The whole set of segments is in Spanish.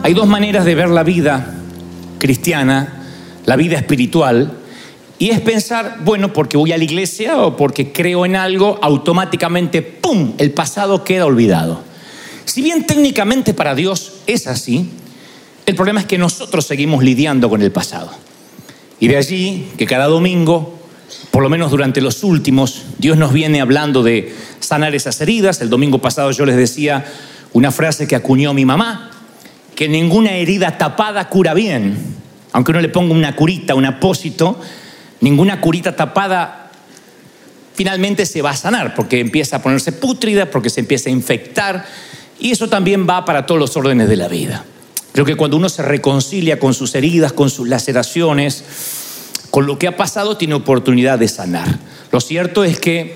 Hay dos maneras de ver la vida cristiana, la vida espiritual, y es pensar, bueno, porque voy a la iglesia o porque creo en algo, automáticamente, ¡pum!, el pasado queda olvidado. Si bien técnicamente para Dios es así, el problema es que nosotros seguimos lidiando con el pasado. Y de allí que cada domingo, por lo menos durante los últimos, Dios nos viene hablando de sanar esas heridas. El domingo pasado yo les decía una frase que acuñó mi mamá, que ninguna herida tapada cura bien. Aunque uno le ponga una curita, un apósito, ninguna curita tapada finalmente se va a sanar, porque empieza a ponerse pútrida, porque se empieza a infectar, y eso también va para todos los órdenes de la vida. Creo que cuando uno se reconcilia con sus heridas, con sus laceraciones, con lo que ha pasado, tiene oportunidad de sanar. Lo cierto es que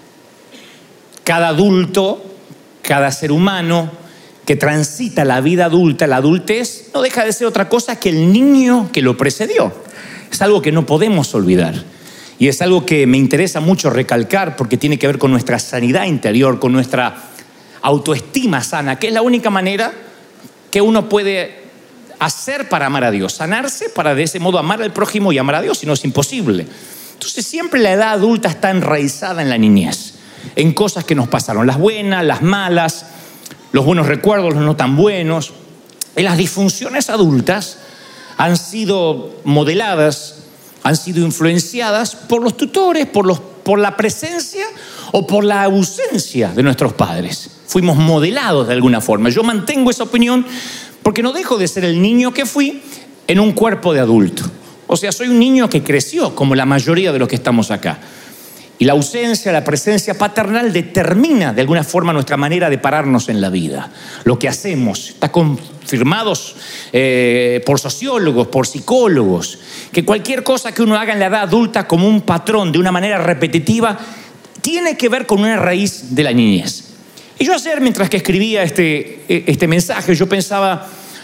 cada adulto, cada ser humano que transita la vida adulta, la adultez, no deja de ser otra cosa que el niño que lo precedió. Es algo que no podemos olvidar. Y es algo que me interesa mucho recalcar porque tiene que ver con nuestra sanidad interior, con nuestra autoestima sana, que es la única manera que uno puede hacer para amar a Dios. Sanarse para de ese modo amar al prójimo y amar a Dios, si no es imposible. Entonces siempre la edad adulta está enraizada en la niñez, en cosas que nos pasaron, las buenas, las malas, los buenos recuerdos, los no tan buenos. En las disfunciones adultas han sido modeladas, han sido influenciadas por los tutores, por la presencia o por la ausencia de nuestros padres. Fuimos modelados de alguna forma. Yo mantengo esa opinión porque no dejo de ser el niño que fui en un cuerpo de adulto. O sea, soy un niño que creció como la mayoría de los que estamos acá. Y la ausencia, la presencia paternal determina de alguna forma nuestra manera de pararnos en la vida. Lo que hacemos está confirmado por sociólogos, por psicólogos, que cualquier cosa que uno haga en la edad adulta como un patrón de una manera repetitiva tiene que ver con una raíz de la niñez. Y yo ayer, mientras que escribía este mensaje, yo pensaba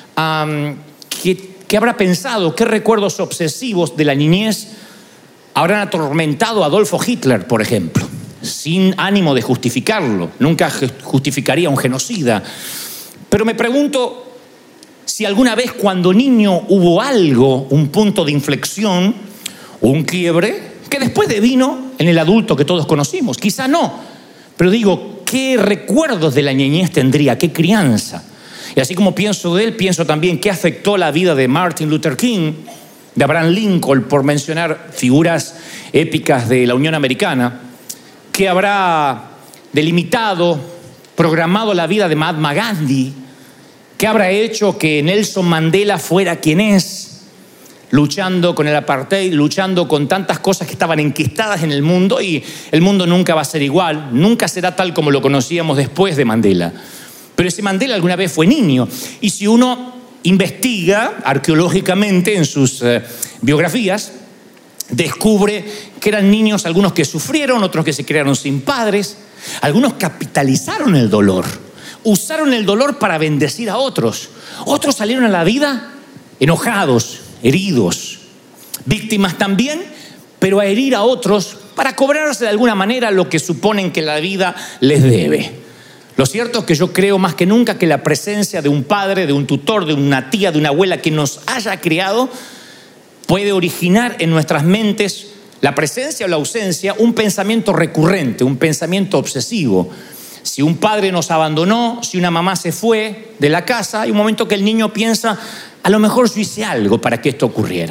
¿qué habrá pensado? ¿Qué recuerdos obsesivos de la niñez habrán atormentado a Adolfo Hitler, por ejemplo? Sin ánimo de justificarlo. Nunca justificaría a un genocida. Pero me pregunto si alguna vez cuando niño hubo algo, un punto de inflexión o un quiebre, que después devino en el adulto que todos conocimos. Quizá no, pero digo, ¿qué recuerdos de la niñez tendría? ¿Qué crianza? Y así como pienso de él, pienso también qué afectó la vida de Martin Luther King, de Abraham Lincoln, por mencionar figuras épicas de la Unión Americana, que habrá delimitado, programado la vida de Mahatma Gandhi, que habrá hecho que Nelson Mandela fuera quien es, luchando con el apartheid, luchando con tantas cosas que estaban enquistadas en el mundo, y el mundo nunca va a ser igual, nunca será tal como lo conocíamos después de Mandela. Pero ese Mandela alguna vez fue niño, y si uno investiga arqueológicamente en sus biografías, descubre que eran niños algunos que sufrieron, otros que se criaron sin padres, algunos capitalizaron el dolor, usaron el dolor para bendecir a otros, otros salieron a la vida enojados, heridos, víctimas también, pero a herir a otros para cobrarse de alguna manera lo que suponen que la vida les debe. Lo cierto es que yo creo más que nunca que la presencia de un padre, de un tutor, de una tía, de una abuela que nos haya criado puede originar en nuestras mentes, la presencia o la ausencia, un pensamiento recurrente, un pensamiento obsesivo. Si un padre nos abandonó, si una mamá se fue de la casa, hay un momento que el niño piensa, a lo mejor yo hice algo para que esto ocurriera.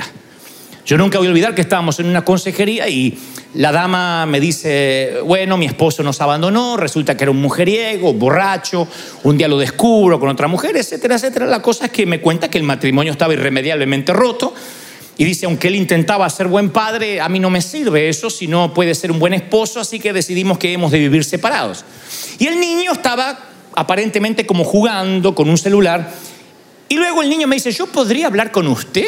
Yo nunca voy a olvidar que estábamos en una consejería y la dama me dice, bueno, mi esposo nos abandonó, resulta que era un mujeriego, borracho, un día lo descubro con otra mujer, etcétera, etcétera. La cosa es que me cuenta que el matrimonio estaba irremediablemente roto y dice, aunque él intentaba ser buen padre, a mí no me sirve eso, si no puede ser un buen esposo, así que decidimos que hemos de vivir separados. Y el niño estaba aparentemente como jugando con un celular y luego el niño me dice, ¿yo podría hablar con usted?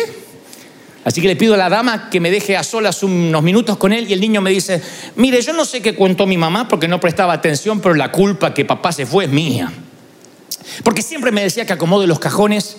Así que le pido a la dama que me deje a solas unos minutos con él y el niño me dice, mire, yo no sé qué contó mi mamá porque no prestaba atención, pero la culpa que papá se fue es mía. Porque siempre me decía que acomode los cajones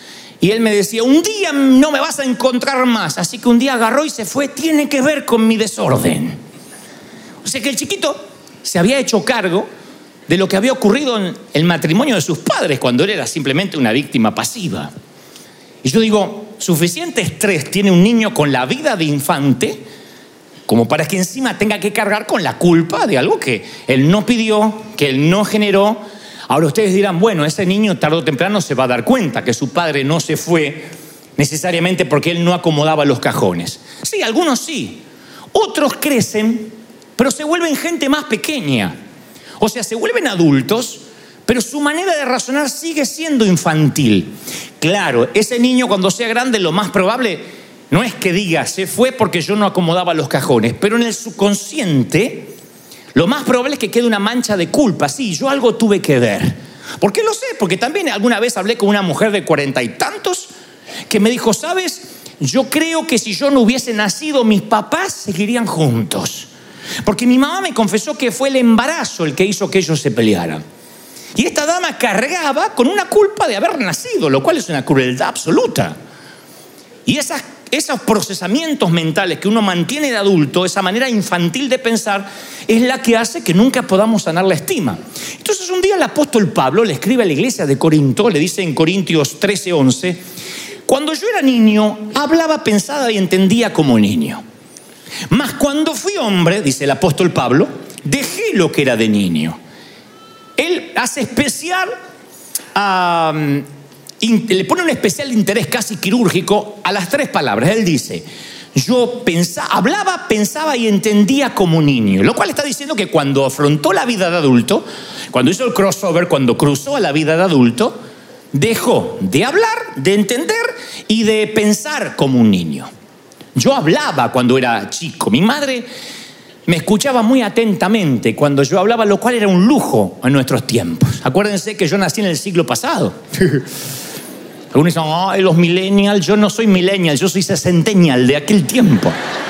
y él me decía, un día no me vas a encontrar más. Así que un día agarró y se fue, tiene que ver con mi desorden. O sea que el chiquito se había hecho cargo de lo que había ocurrido en el matrimonio de sus padres cuando él era simplemente una víctima pasiva. Y yo digo, suficiente estrés tiene un niño con la vida de infante como para que encima tenga que cargar con la culpa de algo que él no pidió, que él no generó. Ahora ustedes dirán, bueno, ese niño tarde o temprano se va a dar cuenta que su padre no se fue necesariamente porque él no acomodaba los cajones. Sí, algunos sí. Otros crecen, pero se vuelven gente más pequeña. O sea, se vuelven adultos, pero su manera de razonar sigue siendo infantil. Claro, ese niño cuando sea grande lo más probable no es que diga, se fue porque yo no acomodaba los cajones, pero en el subconsciente lo más probable es que quede una mancha de culpa. Sí, yo algo tuve que ver. ¿Por qué lo sé? Porque también alguna vez hablé con una mujer de 40 y tantos que me dijo, ¿sabes? Yo creo que si yo no hubiese nacido, mis papás seguirían juntos. Porque mi mamá me confesó que fue el embarazo el que hizo que ellos se pelearan. Y esta dama cargaba con una culpa de haber nacido, lo cual es una crueldad absoluta. Y esos procesamientos mentales que uno mantiene de adulto, esa manera infantil de pensar, es la que hace que nunca podamos sanar la estima. Entonces un día el apóstol Pablo le escribe a la iglesia de Corinto, le dice en Corintios 13:11, cuando yo era niño, hablaba, pensaba y entendía como niño. Mas cuando fui hombre, dice el apóstol Pablo, dejé lo que era de niño. Él hace especial, le pone un especial interés casi quirúrgico a las tres palabras. Él dice, yo hablaba, pensaba y entendía como niño. Lo cual está diciendo que cuando afrontó la vida de adulto, cuando hizo el crossover, cuando cruzó a la vida de adulto, dejó de hablar, de entender y de pensar como un niño. Yo hablaba cuando era chico. Mi madre me escuchaba muy atentamente cuando yo hablaba, lo cual era un lujo en nuestros tiempos. Acuérdense que yo nací en el siglo pasado. Algunos dicen, ay, los millennials. Yo no soy millennial, yo soy sesentennial de aquel tiempo.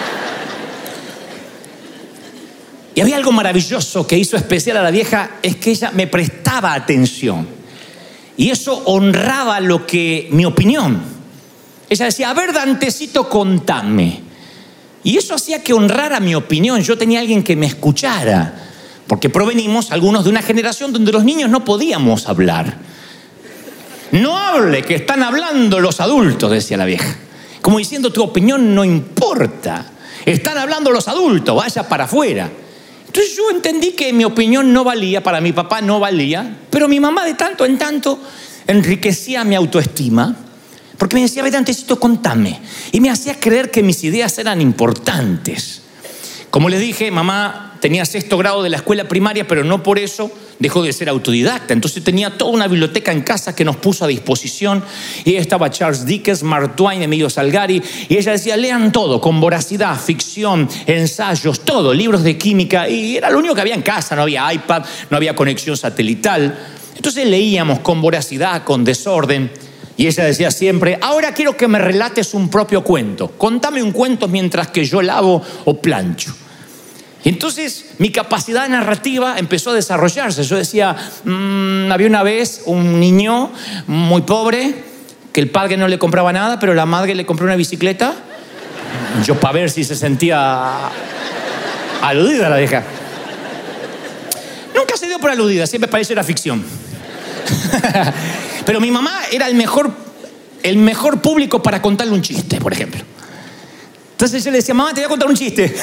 Y había algo maravilloso que hizo especial a la vieja, es que ella me prestaba atención. Y eso honraba mi opinión. Ella decía, a ver, Dantecito, contame. Y eso hacía que honrara mi opinión. Yo tenía alguien que me escuchara. Porque provenimos algunos de una generación donde los niños no podíamos hablar. No hable, que están hablando los adultos, decía la vieja. Como diciendo, tu opinión no importa. Están hablando los adultos, vaya para afuera. Entonces yo entendí que mi opinión no valía, para mi papá no valía, pero mi mamá de tanto en tanto enriquecía mi autoestima. Porque me decía, a ver, Dantecito, contame. Y me hacía creer que mis ideas eran importantes. Como les dije, mamá tenía 6º grado de la escuela primaria, pero no por eso dejó de ser autodidacta. Entonces tenía toda una biblioteca en casa que nos puso a disposición. Y ahí estaba Charles Dickens, Mark Twain, Emilio Salgari. Y ella decía, lean todo, con voracidad, ficción, ensayos, todo, libros de química. Y era lo único que había en casa, no había iPad, no había conexión satelital. Entonces leíamos con voracidad, con desorden. Y ella decía siempre, ahora quiero que me relates un propio cuento. Contame un cuento mientras que yo lavo o plancho. Y entonces mi capacidad narrativa empezó a desarrollarse. Yo decía, había una vez un niño muy pobre que el padre no le compraba nada, pero la madre le compró una bicicleta. Yo para ver si se sentía aludida la vieja. Nunca se dio por aludida, siempre pareció era ficción. Pero mi mamá era el mejor público para contarle un chiste, por ejemplo. Entonces yo le decía, mamá, te voy a contar un chiste.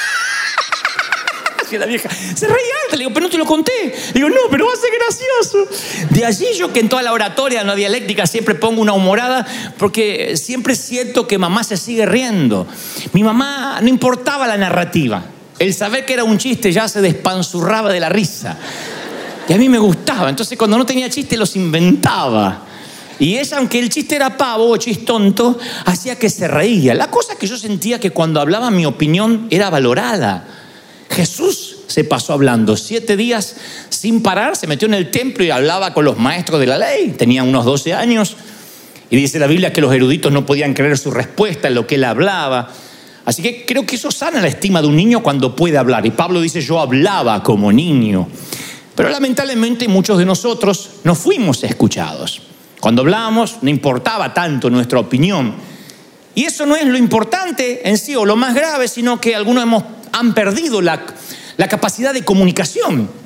Y la vieja se reía alta. Le digo, pero no te lo conté. Le digo, no, pero va a ser gracioso. De allí yo, que en toda la oratoria, en la dialéctica, siempre pongo una humorada, porque siempre siento que mamá se sigue riendo. Mi mamá no importaba la narrativa. El saber que era un chiste ya se despanzurraba de la risa. Y a mí me gustaba. Entonces cuando no tenía chiste los inventaba. Y ella, aunque el chiste era pavo o chistonto, hacía que se reía. La cosa es que yo sentía que cuando hablaba mi opinión era valorada. Jesús se pasó hablando 7 días sin parar. Se metió en el templo y hablaba con los maestros de la ley. Tenía unos 12 años. Y dice la Biblia que los eruditos no podían creer su respuesta en lo que él hablaba. Así que creo que eso sana la estima de un niño cuando puede hablar. Y Pablo dice, yo hablaba como niño. Pero lamentablemente muchos de nosotros no fuimos escuchados. Cuando hablábamos no importaba tanto nuestra opinión. Y eso no es lo importante en sí o lo más grave, sino que algunos han perdido la capacidad de comunicación.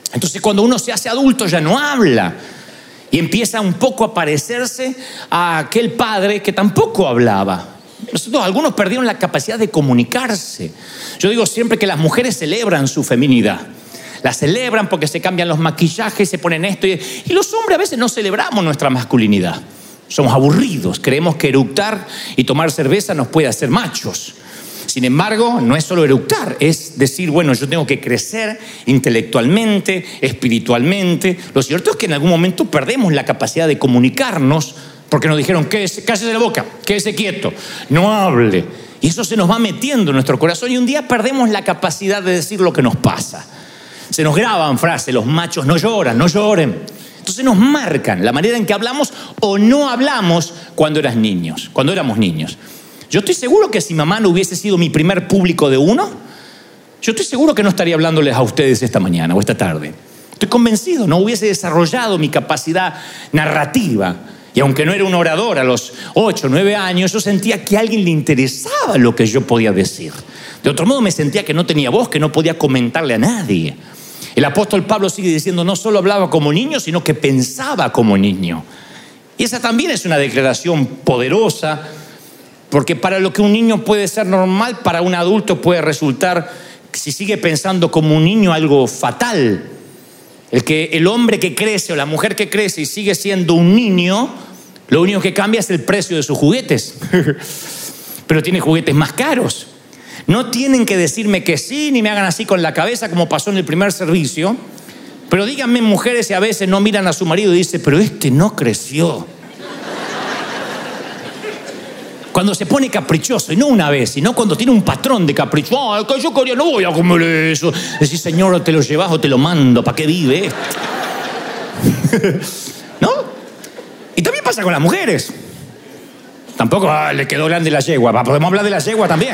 Entonces cuando uno se hace adulto ya no habla y empieza un poco a parecerse a aquel padre que tampoco hablaba. Algunos perdieron la capacidad de comunicarse. Yo digo siempre que las mujeres celebran su feminidad. La celebran porque se cambian los maquillajes, se ponen esto. Y los hombres a veces no celebramos nuestra masculinidad. Somos aburridos, creemos que eructar y tomar cerveza nos puede hacer machos. Sin embargo, no es solo eructar, es decir, bueno, yo tengo que crecer intelectualmente, espiritualmente. Lo cierto es que en algún momento perdemos la capacidad de comunicarnos porque nos dijeron, cállese la boca, quédese quieto, no hable. Y eso se nos va metiendo en nuestro corazón y un día perdemos la capacidad de decir lo que nos pasa. Se nos graban frases, los machos no lloran, no lloren. Entonces nos marcan la manera en que hablamos o no hablamos cuando éramos niños. Yo estoy seguro que si mamá no hubiese sido mi primer público de uno, yo estoy seguro que no estaría hablándoles a ustedes esta mañana o esta tarde. Estoy convencido, no hubiese desarrollado mi capacidad narrativa. Y aunque no era un orador a los 8 o 9 años, yo sentía que a alguien le interesaba lo que yo podía decir. De otro modo me sentía que no tenía voz, que no podía comentarle a nadie. El apóstol Pablo sigue diciendo, no solo hablaba como niño, sino que pensaba como niño. Y esa también es una declaración poderosa, porque para lo que un niño puede ser normal, para un adulto puede resultar, si sigue pensando como un niño, algo fatal. El hombre que crece o la mujer que crece y sigue siendo un niño, lo único que cambia es el precio de sus juguetes. Pero tiene juguetes más caros. No tienen que decirme que sí, ni me hagan así con la cabeza como pasó en el primer servicio. Pero díganme, mujeres, si a veces no miran a su marido y dicen, pero este no creció. Cuando se pone caprichoso, y no una vez, sino cuando tiene un patrón de capricho. Que yo quería, no voy a comer eso. Decís, señor, te lo llevas o te lo mando, ¿para qué vive esto? ¿No? Y también pasa con las mujeres. Tampoco le quedó grande la yegua. Podemos hablar de la yegua también.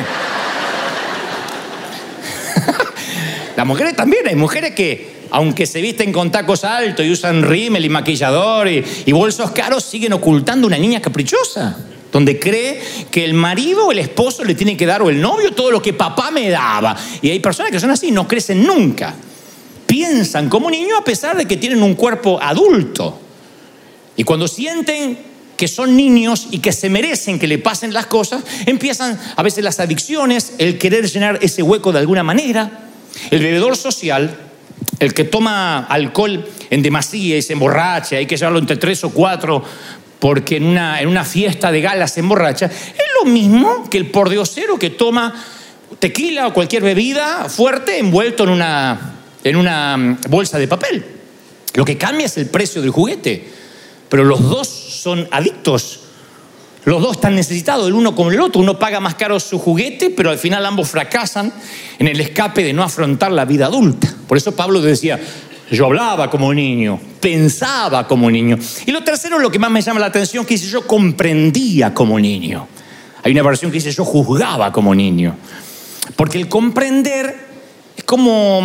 Las mujeres también, hay mujeres que, aunque se visten con tacos altos y usan rímel y maquillador y bolsos caros, siguen ocultando una niña caprichosa, donde cree que el marido o el esposo le tiene que dar, o el novio, todo lo que papá me daba. Y hay personas que son así, no crecen nunca. Piensan como niños a pesar de que tienen un cuerpo adulto. Y cuando sienten que son niños y que se merecen que le pasen las cosas, empiezan a veces las adicciones, el querer llenar ese hueco de alguna manera. El bebedor social, el que toma alcohol en demasía y se emborracha, hay que llevarlo entre 3 o 4 porque en una fiesta de gala se emborracha, es lo mismo que el pordiosero que toma tequila o cualquier bebida fuerte envuelto en una bolsa de papel. Lo que cambia es el precio del juguete, pero los dos son adictos. Los dos están necesitados el uno como el otro. Uno paga más caro su juguete, pero al final ambos fracasan en el escape de no afrontar la vida adulta. Por eso Pablo decía, yo hablaba como niño, pensaba como niño. Y lo tercero, lo que más me llama la atención, que dice, yo comprendía como niño. Hay una versión que dice, yo juzgaba como niño. Porque el comprender es como...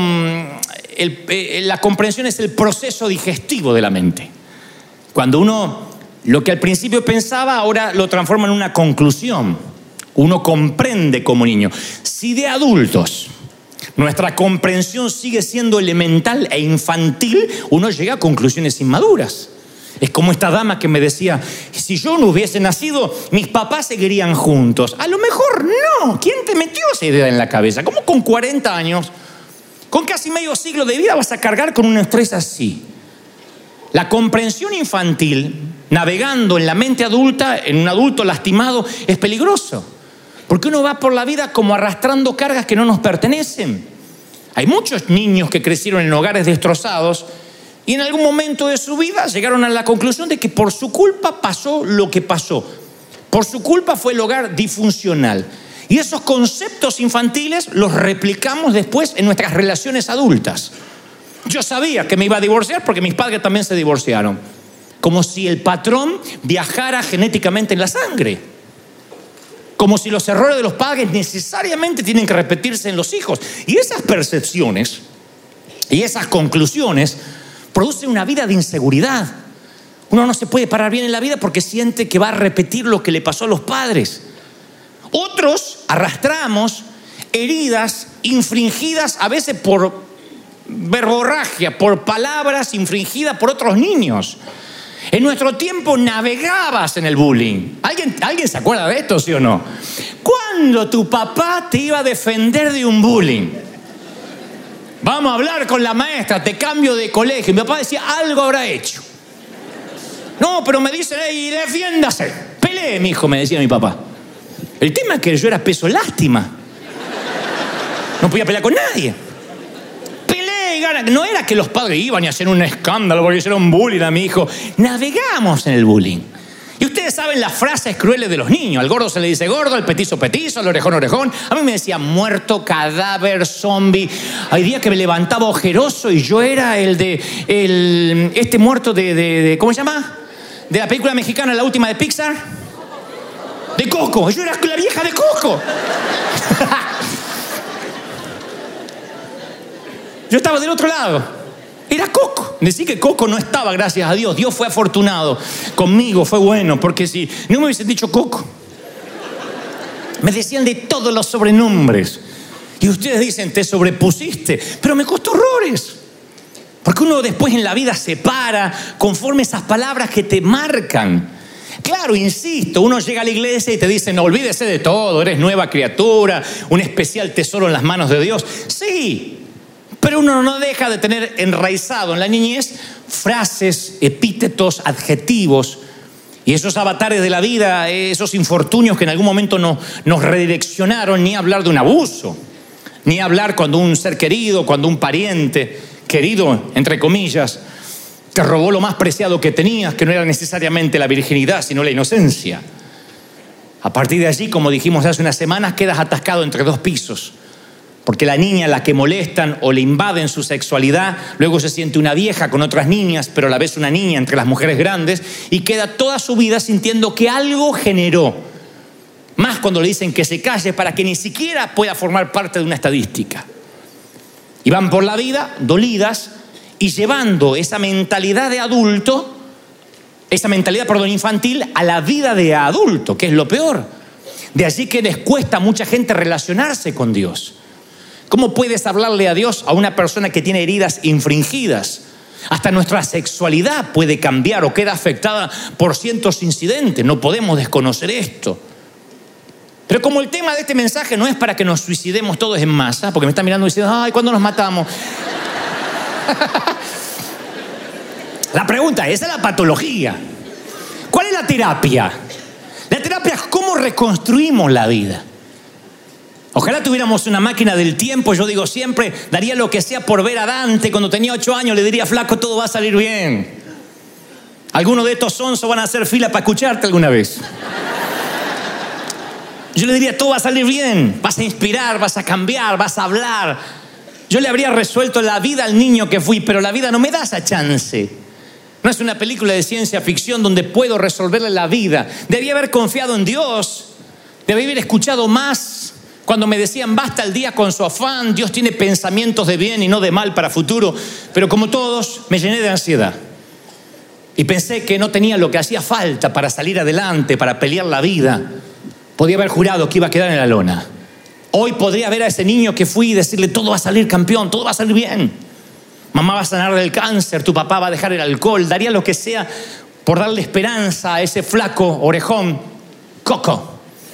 la comprensión es el proceso digestivo de la mente. Cuando uno... Lo que al principio pensaba, ahora lo transforma en una conclusión. Uno comprende como niño. Si de adultos nuestra comprensión sigue siendo elemental e infantil, uno llega a conclusiones inmaduras. Es como esta dama que me decía, si yo no hubiese nacido, mis papás seguirían juntos. A lo mejor no. ¿Quién te metió esa idea en la cabeza? ¿Cómo con 40 años, con casi medio siglo de vida, vas a cargar con un estrés así? La comprensión infantil, navegando en la mente adulta, en un adulto lastimado, es peligroso. Porque uno va por la vida como arrastrando cargas que no nos pertenecen. Hay muchos niños que crecieron en hogares destrozados y en algún momento de su vida llegaron a la conclusión de que por su culpa pasó lo que pasó. Por su culpa fue el hogar disfuncional. Y esos conceptos infantiles los replicamos después en nuestras relaciones adultas. Yo sabía que me iba a divorciar porque mis padres también se divorciaron. Como si el patrón viajara genéticamente en la sangre. Como si los errores de los padres necesariamente tienen que repetirse en los hijos. Y esas percepciones y esas conclusiones producen una vida de inseguridad. Uno no se puede parar bien en la vida porque siente que va a repetir lo que le pasó a los padres. Otros arrastramos heridas infringidas a veces por verborragia, por palabras infringidas por otros niños. En nuestro tiempo navegabas en el bullying. ¿Alguien se acuerda de esto, sí o no? ¿Cuándo tu papá te iba a defender de un bullying? Vamos a hablar con la maestra, te cambio de colegio. Mi papá decía, algo habrá hecho. No, pero me dicen, y defiéndase. Pelee, mijo, me decía mi papá. El tema es que yo era peso lástima. No podía pelear con nadie. Peleé y gana. No era que los padres iban y hacían un escándalo porque hicieron bullying a mi hijo. Navegamos en el bullying. Y ustedes saben las frases crueles de los niños. Al gordo se le dice gordo, al petizo petizo, al orejón orejón. A mí me decían muerto, cadáver, zombie. Hay días que me levantaba ojeroso y yo era este muerto de ¿cómo se llama? De la película mexicana, la última de Pixar. De Coco. Yo era la vieja de Coco. Yo estaba del otro lado. Era Coco. Decí que Coco no estaba, gracias a Dios. Dios fue afortunado conmigo, fue bueno, porque si no me hubiesen dicho Coco. Me decían de todos los sobrenombres. Y ustedes dicen, te sobrepusiste. Pero me costó horrores. Porque uno después en la vida se para conforme esas palabras que te marcan. Claro, insisto, uno llega a la iglesia y te dicen, no, olvídese de todo, eres nueva criatura, un especial tesoro en las manos de Dios. Sí. Pero uno no deja de tener enraizado en la niñez frases, epítetos, adjetivos y esos avatares de la vida, esos infortunios que en algún momento nos redireccionaron, ni hablar de un abuso, ni hablar cuando un ser querido, cuando un pariente querido, entre comillas, te robó lo más preciado que tenías, que no era necesariamente la virginidad, sino la inocencia. A partir de allí, como dijimos hace unas semanas, quedas atascado entre dos pisos. Porque la niña a la que molestan o le invaden su sexualidad, luego se siente una vieja con otras niñas, pero a la vez una niña entre las mujeres grandes, y queda toda su vida sintiendo que algo generó. Más cuando le dicen que se calle para que ni siquiera pueda formar parte de una estadística. Y van por la vida dolidas y llevando esa mentalidad de adulto, infantil, a la vida de adulto, que es lo peor. De allí que les cuesta a mucha gente relacionarse con Dios. ¿Cómo puedes hablarle a Dios a una persona que tiene heridas infringidas? Hasta nuestra sexualidad puede cambiar o queda afectada por cientos incidentes. No podemos desconocer esto. Pero como el tema de este mensaje no es para que nos suicidemos todos en masa, porque me están mirando y diciendo, ay, ¿cuándo nos matamos? La pregunta, esa es la patología. ¿Cuál es la terapia? La terapia es cómo reconstruimos la vida. Ojalá tuviéramos una máquina del tiempo. Yo digo siempre, daría lo que sea por ver a Dante. Cuando tenía 8 años le diría, flaco, todo va a salir bien. Algunos de estos sonsos van a hacer fila para escucharte alguna vez. Yo le diría, todo va a salir bien. Vas a inspirar, vas a cambiar, vas a hablar. Yo le habría resuelto la vida al niño que fui, pero la vida no me da esa chance. No es una película de ciencia ficción donde puedo resolverle la vida. Debí haber confiado en Dios. Debí haber escuchado más. Cuando me decían, basta el día con su afán, Dios tiene pensamientos de bien y no de mal para futuro. Pero como todos, me llené de ansiedad. Y pensé que no tenía lo que hacía falta para salir adelante, para pelear la vida. Podía haber jurado que iba a quedar en la lona. Hoy podría ver a ese niño que fui y decirle, todo va a salir campeón, todo va a salir bien. Mamá va a sanar del cáncer, tu papá va a dejar el alcohol. Daría lo que sea por darle esperanza a ese flaco orejón, Coco.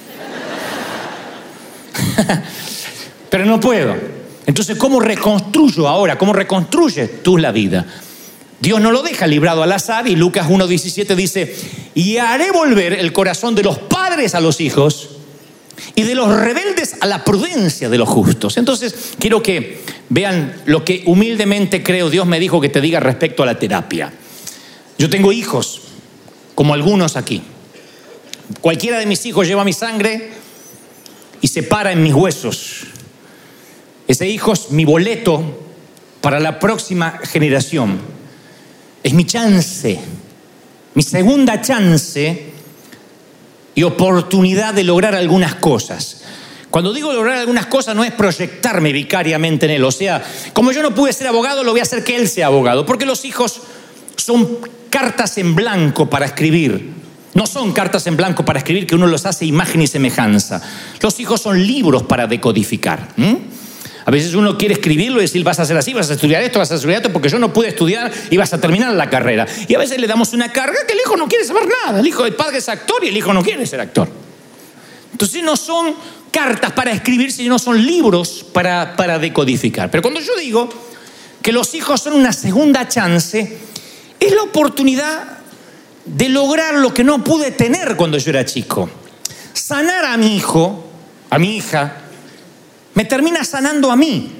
Pero no puedo. Entonces, ¿cómo reconstruyo ahora? ¿Cómo reconstruyes tú la vida? Dios no lo deja librado al azar y Lucas 1:17 dice, y haré volver el corazón de los padres a los hijos y de los rebeldes a la prudencia de los justos. Entonces, quiero que vean lo que humildemente creo Dios me dijo que te diga respecto a la terapia. Yo tengo hijos, como algunos aquí. Cualquiera de mis hijos lleva mi sangre y se para en mis huesos. Ese hijo es mi boleto para la próxima generación. Es mi chance, mi segunda chance y oportunidad de lograr algunas cosas. Cuando digo lograr algunas cosas no es proyectarme vicariamente en él. O sea, como yo no pude ser abogado, lo voy a hacer que él sea abogado. Porque los hijos son cartas en blanco para escribir. No son cartas en blanco para escribir que uno los hace imagen y semejanza. Los hijos son libros para decodificar. A veces uno quiere escribirlo y decir, vas a hacer así, vas a estudiar esto, vas a estudiar esto, porque yo no pude estudiar y vas a terminar la carrera. Y a veces le damos una carga que el hijo no quiere saber nada. El padre es actor y el hijo no quiere ser actor. Entonces no son cartas para escribir, sino son libros para decodificar. Pero cuando yo digo que los hijos son una segunda chance, es la oportunidad de lograr lo que no pude tener cuando yo era chico. Sanar a mi hijo, a mi hija, me termina sanando a mí.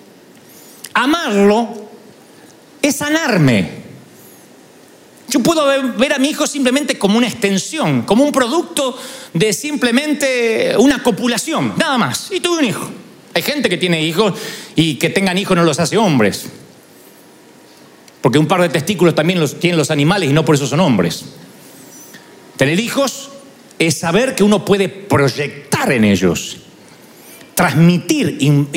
Amarlo es sanarme. Yo puedo ver a mi hijo simplemente como una extensión, como un producto de simplemente una copulación, nada más. Y tuve un hijo. Hay gente que tiene hijos y que tengan hijos no los hace hombres. Porque un par de testículos también los tienen los animales y no por eso son hombres. Tener hijos es saber que uno puede proyectar en ellos, transmitir,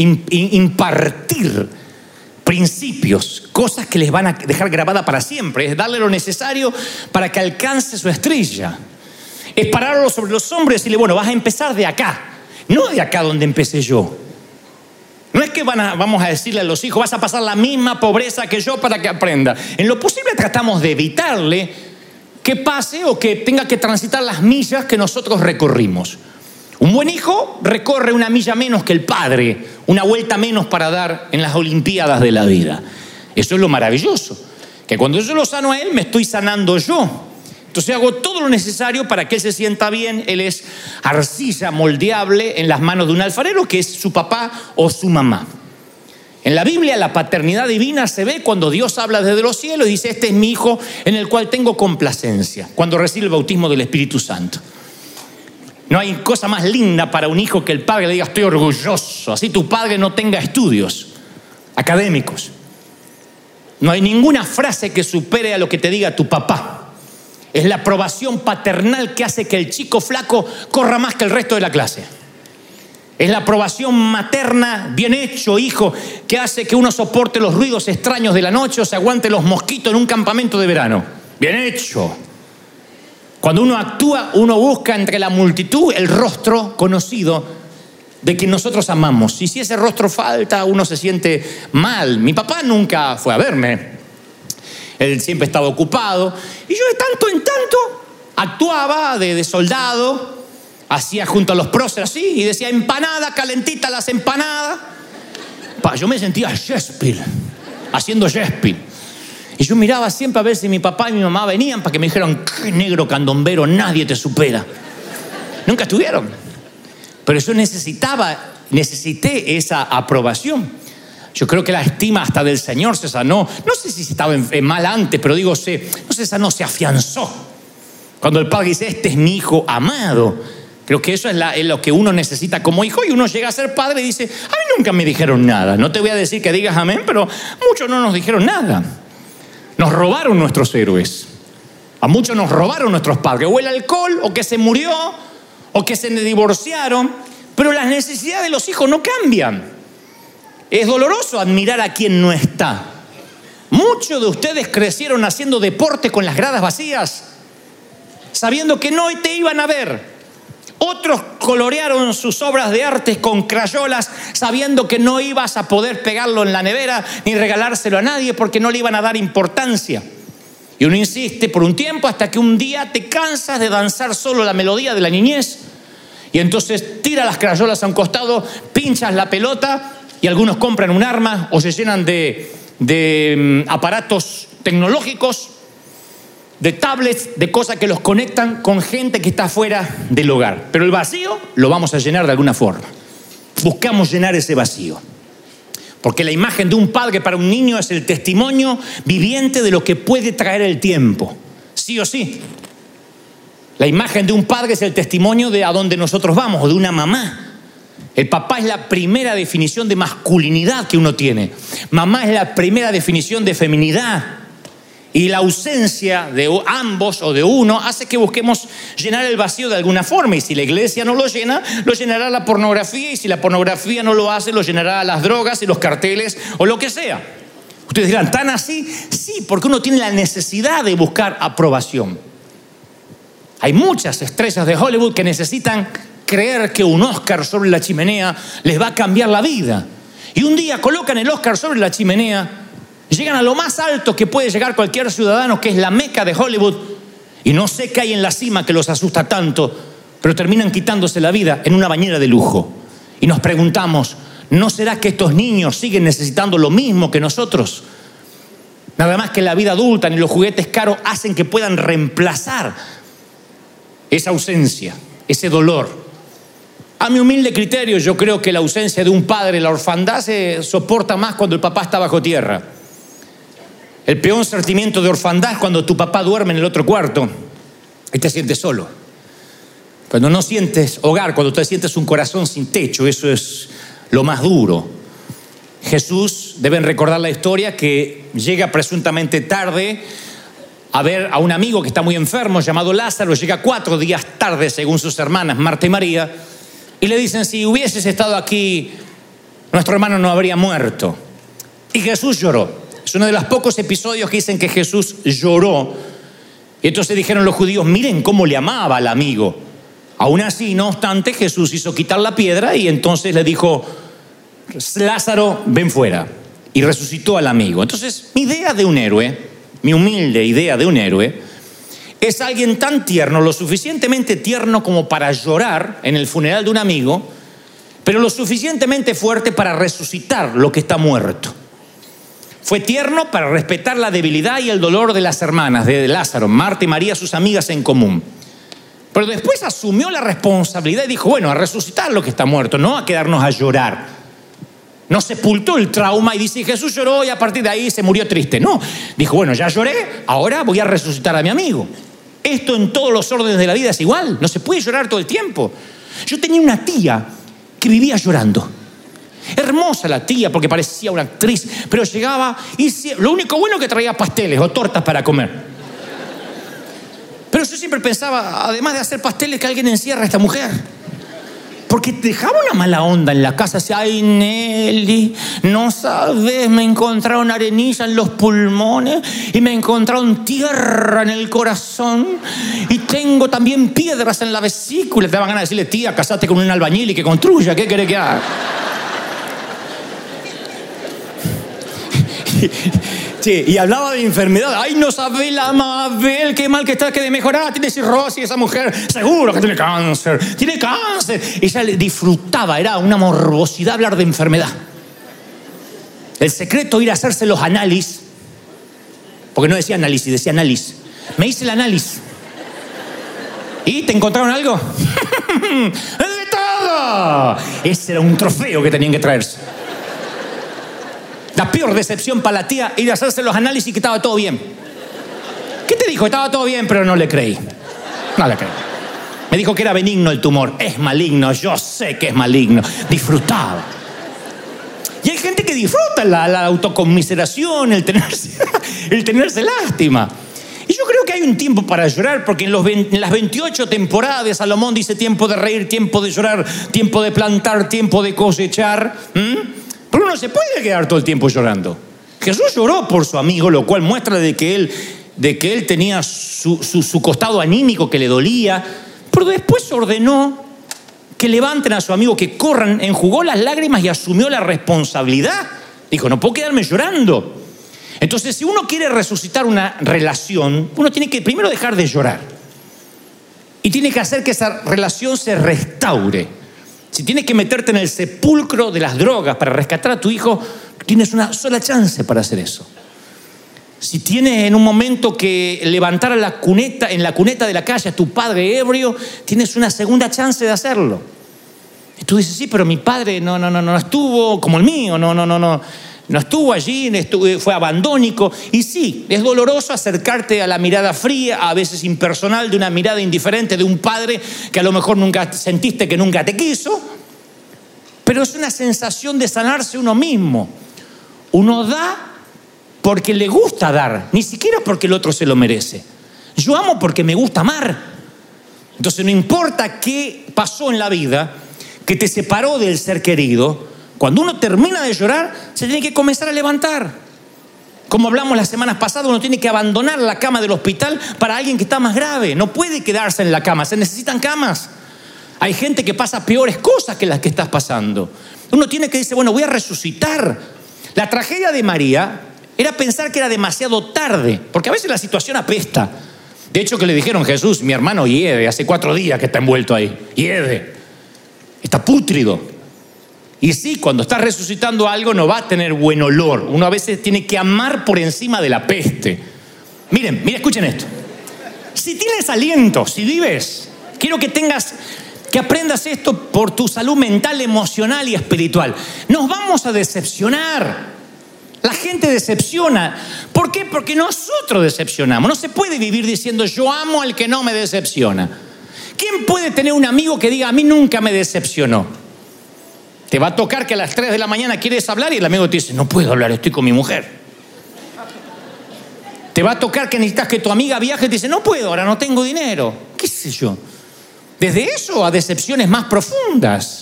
impartir principios, cosas que les van a dejar grabada para siempre. Es darle lo necesario para que alcance su estrella. Es pararlo sobre los hombros y decirle, bueno, vas a empezar de acá, no de acá donde empecé yo. No es que vamos a decirle a los hijos, vas a pasar la misma pobreza que yo para que aprenda. En lo posible tratamos de evitarle que pase o que tenga que transitar las millas que nosotros recorrimos. Un buen hijo recorre una milla menos que el padre, una vuelta menos para dar en las olimpiadas de la vida. Eso es lo maravilloso, que cuando yo lo sano a él, me estoy sanando yo. Entonces hago todo lo necesario para que él se sienta bien. Él es arcilla moldeable en las manos de un alfarero, que es su papá o su mamá. En la Biblia la paternidad divina se ve cuando Dios habla desde los cielos y dice, este es mi hijo en el cual tengo complacencia, cuando recibe el bautismo del Espíritu Santo. No hay cosa más linda para un hijo que el padre le diga, estoy orgulloso. Así tu padre no tenga estudios académicos. No hay ninguna frase que supere a lo que te diga tu papá. Es la aprobación paternal que hace que el chico flaco corra más que el resto de la clase. Es la aprobación materna, bien hecho, hijo, que hace que uno soporte los ruidos extraños de la noche o se aguante los mosquitos en un campamento de verano. Bien hecho. Cuando uno actúa, uno busca entre la multitud el rostro conocido de quien nosotros amamos. Y si ese rostro falta, uno se siente mal. Mi papá nunca fue a verme. Él siempre estaba ocupado. Y yo de tanto en tanto actuaba de soldado, hacía junto a los próceres así, y decía, empanada, calentita las empanadas. Yo me sentía Shakespeare, haciendo Shakespeare. Y yo miraba siempre a ver si mi papá y mi mamá venían para que me dijeran, qué negro candombero, nadie te supera. Nunca estuvieron. Pero yo necesité esa aprobación. Yo creo que la estima hasta del Señor se sanó. No sé si estaba mal antes, pero digo, no se sanó, se afianzó. Cuando el padre dice, este es mi hijo amado. Creo que eso es lo que uno necesita como hijo. Y uno llega a ser padre y dice, a mí nunca me dijeron nada. No te voy a decir que digas amén, pero muchos no nos dijeron nada. Nos robaron nuestros héroes. A muchos nos robaron nuestros padres. O el alcohol, o que se murió, o que se divorciaron. Pero las necesidades de los hijos no cambian. Es doloroso admirar a quien no está. Muchos de ustedes crecieron haciendo deporte con las gradas vacías, sabiendo que no te iban a ver. Otros colorearon sus obras de arte con crayolas, sabiendo que no ibas a poder pegarlo en la nevera ni regalárselo a nadie porque no le iban a dar importancia. Y uno insiste por un tiempo hasta que un día te cansas de danzar solo la melodía de la niñez y entonces tiras las crayolas a un costado, pinchas la pelota y algunos compran un arma o se llenan de aparatos tecnológicos, de tablets, de cosas que los conectan con gente que está fuera del hogar. Pero el vacío lo vamos a llenar de alguna forma. Buscamos llenar ese vacío. Porque la imagen de un padre para un niño es el testimonio viviente de lo que puede traer el tiempo. Sí o sí. La imagen de un padre es el testimonio de a dónde nosotros vamos, o de una mamá. El papá es la primera definición de masculinidad que uno tiene. Mamá es la primera definición de feminidad. Y la ausencia de ambos o de uno hace que busquemos llenar el vacío de alguna forma. Y si la iglesia no lo llena, lo llenará la pornografía. Y si la pornografía no lo hace, lo llenará las drogas y los carteles o lo que sea. Ustedes dirán, ¿tan así? Sí, porque uno tiene la necesidad de buscar aprobación. Hay muchas estrellas de Hollywood que necesitan creer que un Oscar sobre la chimenea les va a cambiar la vida. Y un día colocan el Oscar sobre la chimenea, llegan a lo más alto que puede llegar cualquier ciudadano, que es la Meca de Hollywood, y no sé qué hay en la cima que los asusta tanto, pero terminan quitándose la vida en una bañera de lujo. Y nos preguntamos, ¿no será que estos niños siguen necesitando lo mismo que nosotros? Nada más que la vida adulta ni los juguetes caros hacen que puedan reemplazar esa ausencia, ese dolor. A mi humilde criterio, yo creo que la ausencia de un padre, la orfandad, se soporta más cuando el papá está bajo tierra. El peor sentimiento de orfandad es cuando tu papá duerme en el otro cuarto y te sientes solo. Cuando no sientes hogar, cuando te sientes un corazón sin techo, eso es lo más duro. Jesús, deben recordar la historia, que llega presuntamente tarde a ver a un amigo que está muy enfermo llamado Lázaro. Llega 4 días tarde, según sus hermanas Marta y María, y le dicen: si hubieses estado aquí, nuestro hermano no habría muerto. Y Jesús lloró. Es uno de los pocos episodios que dicen que Jesús lloró. Y entonces dijeron los judíos: miren cómo le amaba al amigo. Aún así, no obstante, Jesús hizo quitar la piedra y entonces le dijo: Lázaro, ven fuera. Y resucitó al amigo. Entonces, mi idea de un héroe, mi humilde idea de un héroe, es alguien tan tierno, lo suficientemente tierno como para llorar en el funeral de un amigo, pero lo suficientemente fuerte para resucitar lo que está muerto. Fue tierno para respetar la debilidad y el dolor de las hermanas de Lázaro, Marta y María, sus amigas en común. Pero después asumió la responsabilidad y dijo: bueno, a resucitar lo que está muerto, no a quedarnos a llorar. No sepultó el trauma y dice: Jesús lloró y a partir de ahí se murió triste. No, dijo: bueno, ya lloré, ahora voy a resucitar a mi amigo. Esto en todos los órdenes de la vida es igual, no se puede llorar todo el tiempo. Yo tenía una tía que vivía llorando. Hermosa la tía, porque parecía una actriz, pero llegaba y lo único bueno que traía pasteles o tortas para comer. Pero yo siempre pensaba, además de hacer pasteles, que alguien encierra a esta mujer, porque dejaba una mala onda en la casa. Decía: ay, Nelly, no sabes, me encontraron arenilla en los pulmones y me encontraron tierra en el corazón y tengo también piedras en la vesícula. Te daban ganas de decirle: tía, casate con un albañil y que construya, ¿qué querés que haga? Sí, y hablaba de enfermedad. Ay, no sabe la Mabel, qué mal que está, que de mejorar. Tiene cirrosis esa mujer, seguro que tiene cáncer. Tiene cáncer. Ella le disfrutaba, era una morbosidad hablar de enfermedad. El secreto, ir a hacerse los análisis, porque no decía análisis, decía análisis. Me hice el análisis. ¿Y te encontraron algo? ¡De todo! Ese era un trofeo que tenían que traerse. La peor decepción para la tía, ir a hacerse los análisis y que estaba todo bien. ¿Qué te dijo? Estaba todo bien, pero no le creí. No le creí. Me dijo que era benigno el tumor. Es maligno, yo sé que es maligno. Disfrutaba. Y hay gente que disfruta la autoconmiseración, el tenerse lástima. Y yo creo que hay un tiempo para llorar, porque en las 28 temporadas de Salomón dice: tiempo de reír, tiempo de llorar, tiempo de plantar, tiempo de cosechar. Pero uno se puede quedar todo el tiempo llorando. Jesús lloró por su amigo, lo cual muestra de que él tenía su costado anímico que le dolía. Pero después ordenó que levanten a su amigo, que corran, enjugó las lágrimas y asumió la responsabilidad. Dijo: no puedo quedarme llorando. Entonces, si uno quiere resucitar una relación, uno tiene que primero dejar de llorar. Y tiene que hacer que esa relación se restaure. Si tienes que meterte en el sepulcro de las drogas para rescatar a tu hijo, tienes una sola chance para hacer eso. Si tienes en un momento que levantar en la cuneta de la calle a tu padre ebrio, tienes una segunda chance de hacerlo. Y tú dices: sí, pero mi padre no estuvo como el mío, no estuvo allí, fue abandónico. Y sí, es doloroso acercarte a la mirada fría, a veces impersonal, de una mirada indiferente de un padre que a lo mejor nunca sentiste que nunca te quiso. Pero es una sensación de sanarse uno mismo. Uno da porque le gusta dar, ni siquiera porque el otro se lo merece. Yo amo porque me gusta amar. Entonces, no importa qué pasó en la vida que te separó del ser querido, cuando uno termina de llorar, se tiene que comenzar a levantar. Como hablamos las semanas pasadas, uno tiene que abandonar la cama del hospital para alguien que está más grave. No puede quedarse en la cama, se necesitan camas. Hay gente que pasa peores cosas que las que estás pasando. Uno tiene que decir, bueno, voy a resucitar. La tragedia de María era pensar que era demasiado tarde, porque a veces la situación apesta. De hecho, que le dijeron, Jesús, mi hermano hiede, hace 4 días que está envuelto ahí. Hiede. Está pútrido. Y sí, cuando estás resucitando algo no va a tener buen olor. Uno a veces tiene que amar por encima de la peste. Miren, escuchen esto. Si tienes aliento, si vives, quiero que aprendas esto por tu salud mental, emocional y espiritual. Nos vamos a decepcionar. La gente decepciona. ¿Por qué? Porque nosotros decepcionamos. No se puede vivir diciendo yo amo al que no me decepciona. ¿Quién puede tener un amigo que diga a mí nunca me decepcionó? Te va a tocar que a las 3 de la mañana quieres hablar y el amigo te dice no puedo hablar, estoy con mi mujer. Te va a tocar que necesitas que tu amiga viaje y te dice no puedo, ahora no tengo dinero. ¿Qué sé yo? Desde eso a decepciones más profundas.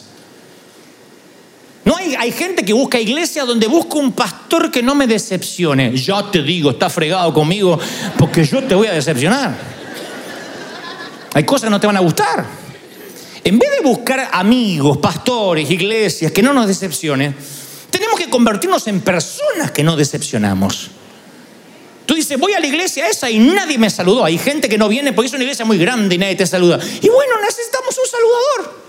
No hay gente que busca iglesia donde busca un pastor que no me decepcione. Ya te digo, está fregado conmigo porque yo te voy a decepcionar. Hay cosas que no te van a gustar. En vez de buscar amigos, pastores, iglesias que no nos decepcionen, tenemos que convertirnos en personas que no decepcionamos. Tú dices, voy a la iglesia esa y nadie me saludó. Hay gente que no viene porque es una iglesia muy grande y nadie te saluda. Y bueno, necesitamos un saludador.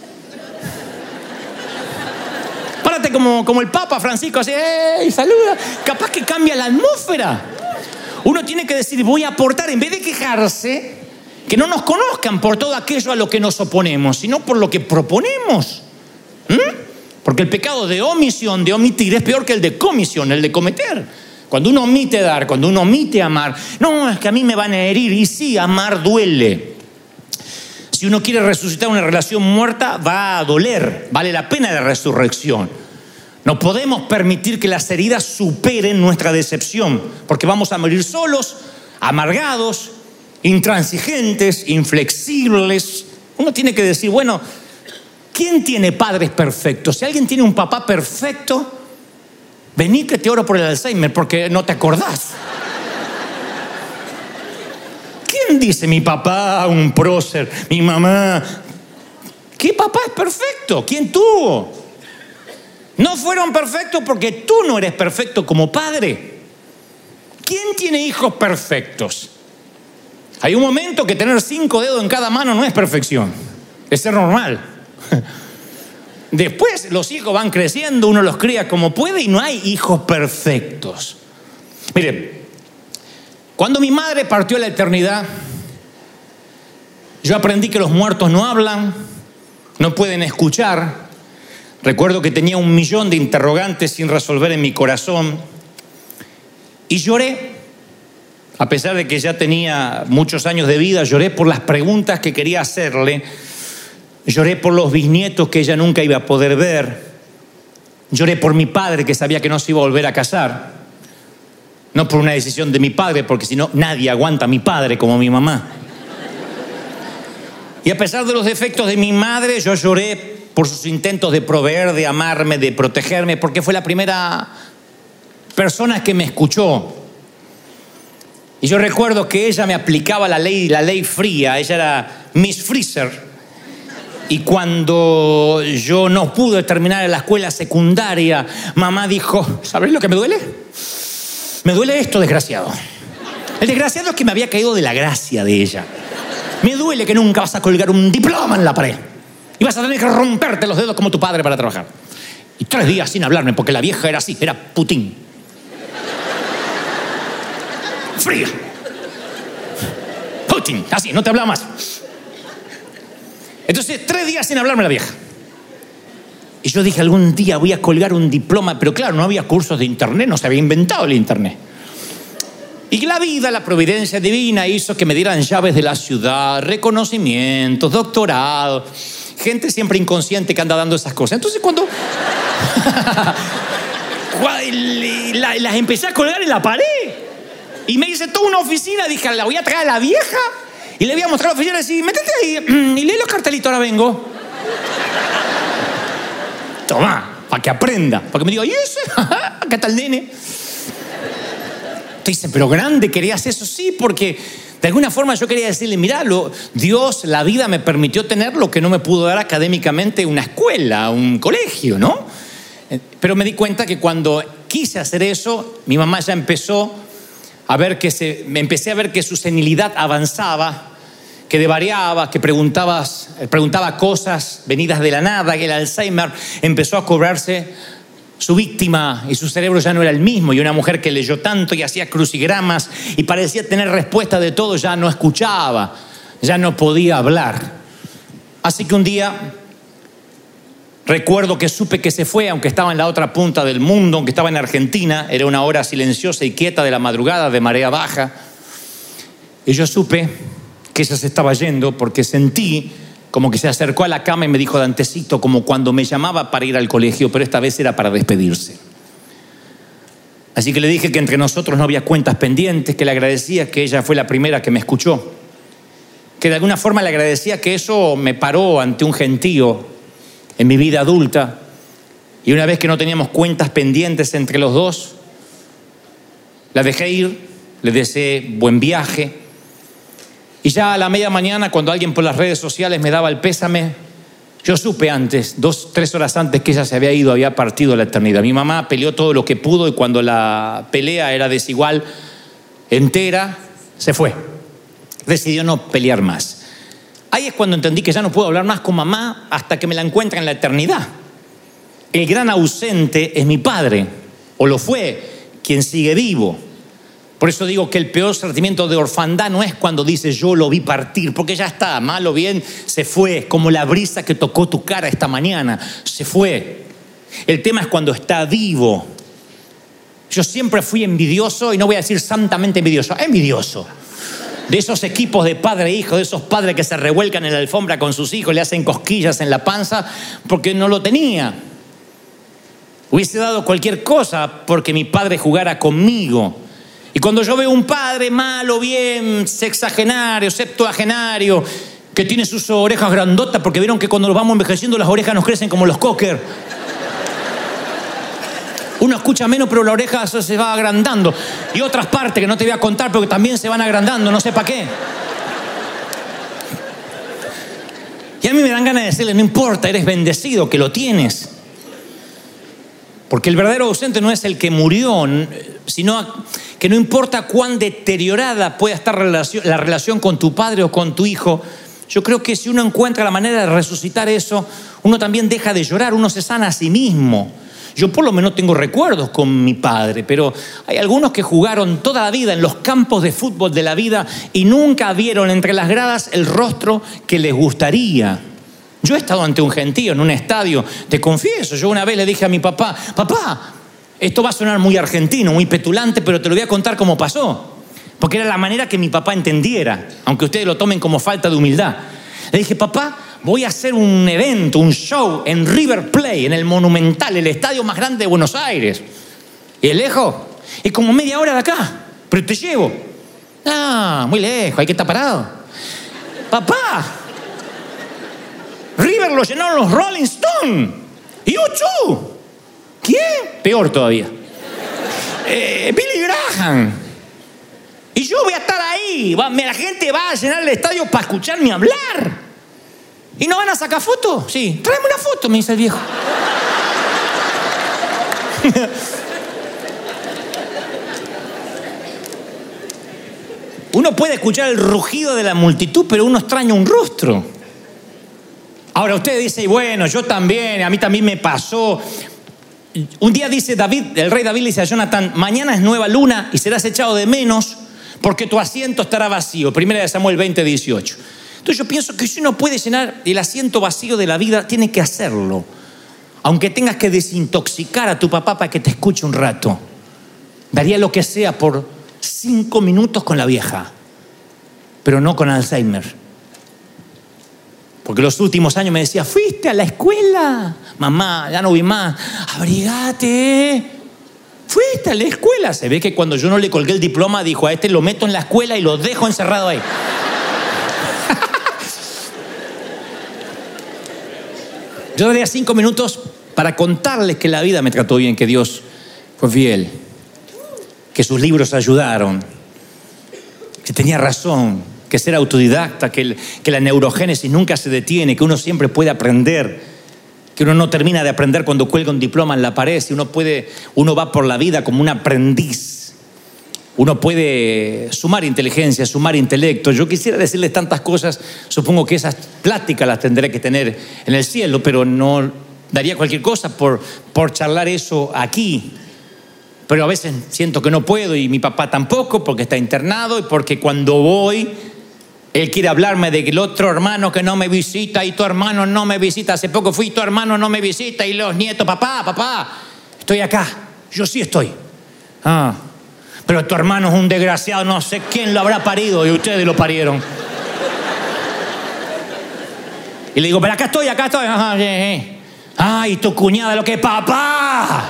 Párate como el Papa Francisco, así, ¡ey! Saluda. Capaz que cambia la atmósfera. Uno tiene que decir, voy a aportar, en vez de quejarse, que no nos conozcan por todo aquello a lo que nos oponemos, sino por lo que proponemos. Porque el pecado de omisión, de omitir, es peor que el de comisión, el de cometer. Cuando uno omite dar, cuando uno omite amar, no, es que a mí me van a herir. Y sí, amar duele. Si uno quiere resucitar una relación muerta, va a doler. Vale la pena la resurrección. No podemos permitir que las heridas superen nuestra decepción, porque vamos a morir solos, amargados, intransigentes, inflexibles. Uno tiene que decir, bueno, ¿quién tiene padres perfectos? Si alguien tiene un papá perfecto, vení que te oro por el Alzheimer, porque no te acordás. ¿Quién dice mi papá, un prócer, mi mamá? ¿Qué papá es perfecto? ¿Quién tuvo? No fueron perfectos porque tú no eres perfecto como padre. ¿Quién tiene hijos perfectos? Hay un momento que tener 5 dedos en cada mano no es perfección, es ser normal. Después los hijos van creciendo, uno los cría como puede y no hay hijos perfectos. Miren, cuando mi madre partió a la eternidad, yo aprendí que los muertos no hablan, no pueden escuchar. Recuerdo que tenía 1.000.000 de interrogantes sin resolver en mi corazón y lloré. A pesar de que ya tenía muchos años de vida, lloré por las preguntas que quería hacerle. Lloré por los bisnietos que ella nunca iba a poder ver. Lloré por mi padre, que sabía que no se iba a volver a casar. No por una decisión de mi padre, porque si no, nadie aguanta a mi padre como mi mamá. Y a pesar de los defectos de mi madre, yo lloré por sus intentos de proveer, de amarme, de protegerme, porque fue la primera persona que me escuchó. Y yo recuerdo que ella me aplicaba la ley fría. Ella era Miss Freezer. Y cuando yo no pude terminar la escuela secundaria, mamá dijo, ¿sabes lo que me duele? Me duele esto, desgraciado. El desgraciado es que me había caído de la gracia de ella. Me duele que nunca vas a colgar un diploma en la pared. Y vas a tener que romperte los dedos como tu padre para trabajar. Y 3 días sin hablarme, porque la vieja era así, era Putin. Fría. Putin, así, no te hablaba más. Entonces, 3 días sin hablarme la vieja. Y yo dije, algún día voy a colgar un diploma. Pero claro, no había cursos de internet, no se había inventado el internet. Y la vida, la providencia divina hizo que me dieran llaves de la ciudad, reconocimientos, doctorado. Gente siempre inconsciente que anda dando esas cosas. Entonces cuando las empecé a colgar en la pared y me hice toda una oficina, dije, la voy a traer a la vieja y le voy a mostrar a la oficina y decir, métete ahí y lee los cartelitos, ahora vengo. Toma, para que aprenda, para que me diga, ¿y ese? Acá está el nene. Te dicen, pero grande, ¿querías eso? Sí, porque de alguna forma yo quería decirle, mirá, Dios, la vida me permitió tener lo que no me pudo dar académicamente una escuela, un colegio, ¿no? Pero me di cuenta que cuando quise hacer eso, mi mamá ya empezó a ver empecé a ver que su senilidad avanzaba, que devariaba, que preguntaba cosas venidas de la nada, que el Alzheimer empezó a cobrarse su víctima y su cerebro ya no era el mismo. Y una mujer que leyó tanto y hacía crucigramas y parecía tener respuesta de todo, ya no escuchaba, ya no podía hablar. Así que un día recuerdo que supe que se fue, aunque estaba en la otra punta del mundo, aunque estaba en Argentina. Era una hora silenciosa y quieta de la madrugada, de marea baja. Y yo supe que ella se estaba yendo porque sentí como que se acercó a la cama y me dijo, Dantecito, como cuando me llamaba para ir al colegio, pero esta vez era para despedirse. Así que le dije que entre nosotros no había cuentas pendientes, que le agradecía que ella fue la primera que me escuchó, que de alguna forma le agradecía que eso me paró ante un gentío en mi vida adulta. Y una vez que no teníamos cuentas pendientes entre los dos, la dejé ir, le deseé buen viaje. Y ya a la media mañana, cuando alguien por las redes sociales me daba el pésame, yo supe antes, 2-3 horas antes, que ella se había ido, había partido a la eternidad. Mi mamá peleó todo lo que pudo y cuando la pelea era desigual, entera, se fue. Decidió no pelear más. Ahí es cuando entendí que ya no puedo hablar más con mamá hasta que me la encuentre en la eternidad. El gran ausente es mi padre, o lo fue, quien sigue vivo. Por eso digo que el peor sentimiento de orfandad no es cuando dices yo lo vi partir, porque ya está, mal o bien, se fue, como la brisa que tocó tu cara esta mañana, se fue. El tema es cuando está vivo. Yo siempre fui envidioso, y no voy a decir santamente envidioso. De esos equipos de padre e hijo, de esos padres que se revuelcan en la alfombra con sus hijos, le hacen cosquillas en la panza porque no lo tenía. Hubiese dado cualquier cosa porque mi padre jugara conmigo. Y cuando yo veo un padre mal o bien, sexagenario, septuagenario, que tiene sus orejas grandotas, porque vieron que cuando nos vamos envejeciendo las orejas nos crecen como los cocker. Uno escucha menos, pero la oreja se va agrandando. Y otras partes que no te voy a contar, pero que también se van agrandando, no sé para qué. Y a mí me dan ganas de decirle, no importa, eres bendecido, que lo tienes. Porque el verdadero ausente no es el que murió, sino que no importa cuán deteriorada pueda estar la relación con tu padre o con tu hijo, yo creo que si uno encuentra la manera de resucitar eso, uno también deja de llorar, uno se sana a sí mismo. Yo por lo menos tengo recuerdos con mi padre, pero hay algunos que jugaron toda la vida en los campos de fútbol de la vida y nunca vieron entre las gradas el rostro que les gustaría. Yo he estado ante un gentío en un estadio, te confieso, yo una vez le dije a mi papá, papá, esto va a sonar muy argentino, muy petulante, pero te lo voy a contar cómo pasó, porque era la manera que mi papá entendiera, aunque ustedes lo tomen como falta de humildad. Le dije, papá, voy a hacer un evento, un show en River Plate, en el Monumental, el estadio más grande de Buenos Aires. ¿Y es lejos? Es como media hora de acá, pero te llevo. Ah, muy lejos, hay que estar parado. Papá, River lo llenaron los Rolling Stones. ¿Y U2? ¿Quién? Peor todavía. Billy Graham. Y yo voy a estar ahí. La gente va a llenar el estadio para escucharme hablar. ¿Y no van a sacar fotos? Sí. Tráeme una foto, me dice el viejo. Uno puede escuchar el rugido de la multitud, pero uno extraña un rostro. Ahora usted dice, bueno, yo también, a mí también me pasó. Un día dice David, el rey David le dice a Jonathan, mañana es nueva luna y serás echado de menos porque tu asiento estará vacío. 1 Samuel 20:18. Entonces yo pienso que si uno puede llenar el asiento vacío de la vida, tiene que hacerlo. Aunque tengas que desintoxicar a tu papá para que te escuche un rato. Daría lo que sea por 5 minutos con la vieja, pero no con Alzheimer. Porque los últimos años me decía, ¿fuiste a la escuela? Mamá, ya no vi más. Abrigate. ¿Fuiste a la escuela? Se ve que cuando yo no le colgué el diploma, dijo, a este lo meto en la escuela y lo dejo encerrado ahí. Yo daría 5 minutos para contarles que la vida me trató bien, que Dios fue fiel. que sus libros ayudaron, que tenía razón, que ser autodidacta, que la neurogénesis nunca se detiene, que uno siempre puede aprender, que uno no termina de aprender cuando cuelga un diploma en la pared, y uno va por la vida como un aprendiz. Uno puede sumar inteligencia, sumar intelecto. Yo quisiera decirles tantas cosas, supongo que esas pláticas las tendré que tener en el cielo, pero no daría cualquier cosa por charlar eso aquí. Pero a veces siento que no puedo, y mi papá tampoco, porque está internado, y porque cuando voy, él quiere hablarme de que el otro hermano que no me visita, y tu hermano no me visita. Hace poco fui, tu hermano no me visita, y los nietos, papá, estoy acá, yo sí estoy. Pero tu hermano es un desgraciado, no sé quién lo habrá parido, y ustedes lo parieron. Y le digo, pero acá estoy. Y tu cuñada, lo que es papá.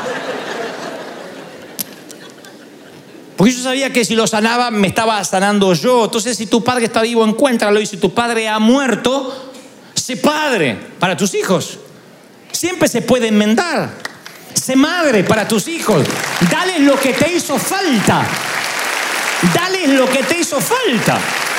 Porque yo sabía que si lo sanaba, me estaba sanando yo. Entonces, si tu padre está vivo, encuéntralo. Y si tu padre ha muerto, sé padre para tus hijos. Siempre se puede enmendar. Sé madre para tus hijos. Dales lo que te hizo falta. Dales lo que te hizo falta.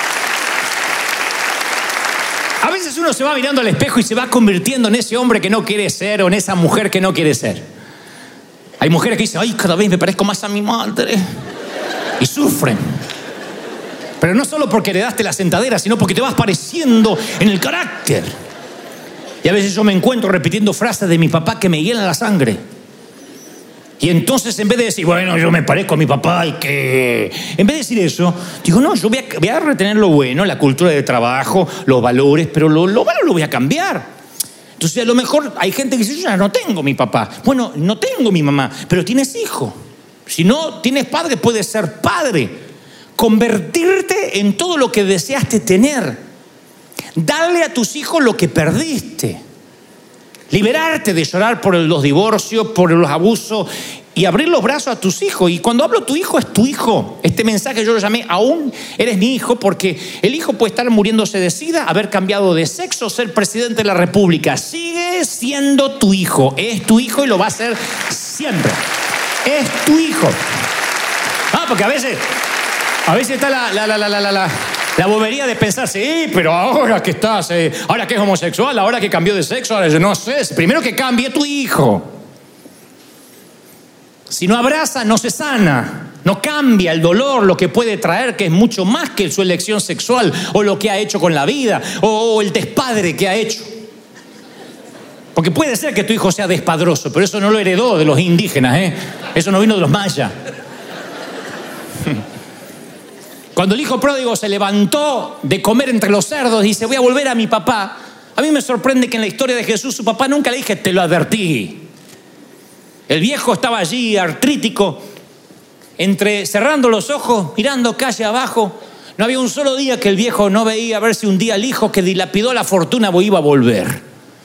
A veces uno se va mirando al espejo y se va convirtiendo en ese hombre que no quiere ser, o en esa mujer que no quiere ser. Hay mujeres que dicen, ay, cada vez me parezco más a mi madre. Y sufren. Pero no solo porque heredaste la sentadera, sino porque te vas pareciendo en el carácter. Y a veces yo me encuentro repitiendo frases de mi papá que me hielan la sangre. Y entonces, en vez de decir, bueno, yo me parezco a mi papá y que... En vez de decir eso, digo, no, yo voy a retener lo bueno, la cultura de trabajo, los valores, pero lo malo lo voy a cambiar. Entonces, a lo mejor hay gente que dice, yo ya no tengo mi papá. Bueno, no tengo mi mamá, pero tienes hijo. Si no tienes padre, puedes ser padre. Convertirte en todo lo que deseaste tener. Darle a tus hijos lo que perdiste. Liberarte de llorar por los divorcios, por los abusos, y abrir los brazos a tus hijos. Y cuando hablo tu hijo, es tu hijo. Este mensaje yo lo llamé, aún eres mi hijo, porque el hijo puede estar muriéndose de sida, haber cambiado de sexo, ser presidente de la república. Sigue siendo tu hijo. Es tu hijo y lo va a ser siempre. Es tu hijo. Porque a veces está la bobería de pensar, sí, pero ahora que estás, ahora que es homosexual, ahora que cambió de sexo, ahora yo no sé, primero que cambie tu hijo. Si no abraza, no se sana, no cambia el dolor, lo que puede traer, que es mucho más que su elección sexual, o lo que ha hecho con la vida, o el despadre que ha hecho. Porque puede ser que tu hijo sea despadroso, pero eso no lo heredó de los indígenas, eso no vino de los mayas. Cuando el hijo pródigo se levantó de comer entre los cerdos y dice, voy a volver a mi papá, a mí me sorprende que en la historia de Jesús su papá nunca le dije, te lo advertí. El viejo estaba allí, artrítico, cerrando los ojos, mirando calle abajo. No había un solo día que el viejo no veía a ver si un día el hijo que dilapidó la fortuna iba a volver.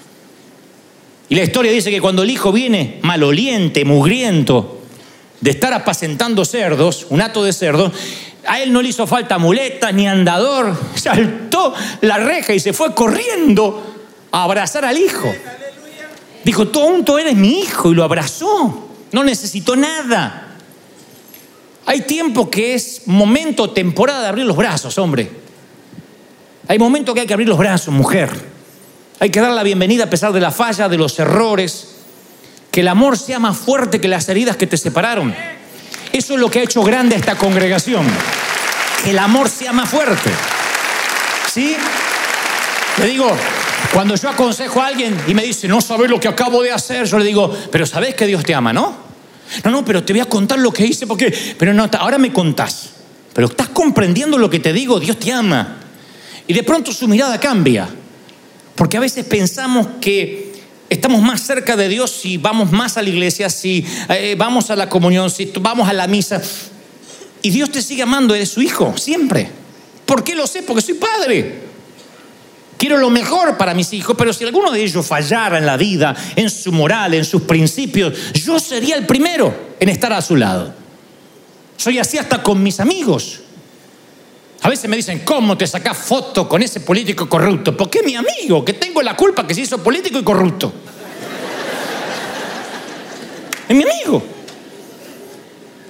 Y la historia dice que cuando el hijo viene maloliente, mugriento, de estar apacentando cerdos, un hato de cerdos, a él no le hizo falta muletas ni andador, saltó la reja y se fue corriendo a abrazar al hijo. Dijo, tú eres mi hijo, y lo abrazó. No necesitó nada. Hay tiempo que es momento, temporada de abrir los brazos, hombre. Hay momentos que hay que abrir los brazos, mujer. Hay que dar la bienvenida a pesar de la falla, de los errores. Que el amor sea más fuerte que las heridas que te separaron. Eso es lo que ha hecho grande a esta congregación. Que el amor sea más fuerte. ¿Sí? Le digo, cuando yo aconsejo a alguien y me dice, no sabes lo que acabo de hacer, yo le digo, pero sabes que Dios te ama, ¿no? No, pero te voy a contar lo que hice porque... Pero no, ahora me contás. Pero estás comprendiendo lo que te digo, Dios te ama. Y de pronto su mirada cambia. Porque a veces pensamos que estamos más cerca de Dios si vamos más a la iglesia, si vamos a la comunión, si vamos a la misa. Y Dios te sigue amando, eres su hijo, siempre. ¿Por qué lo sé? Porque soy padre. Quiero lo mejor para mis hijos, pero si alguno de ellos fallara en la vida, en su moral, en sus principios, yo sería el primero en estar a su lado. Soy así hasta con mis amigos. A veces me dicen, ¿cómo te sacás foto con ese político corrupto? Porque es mi amigo, que tengo la culpa que se hizo político y corrupto. Es mi amigo.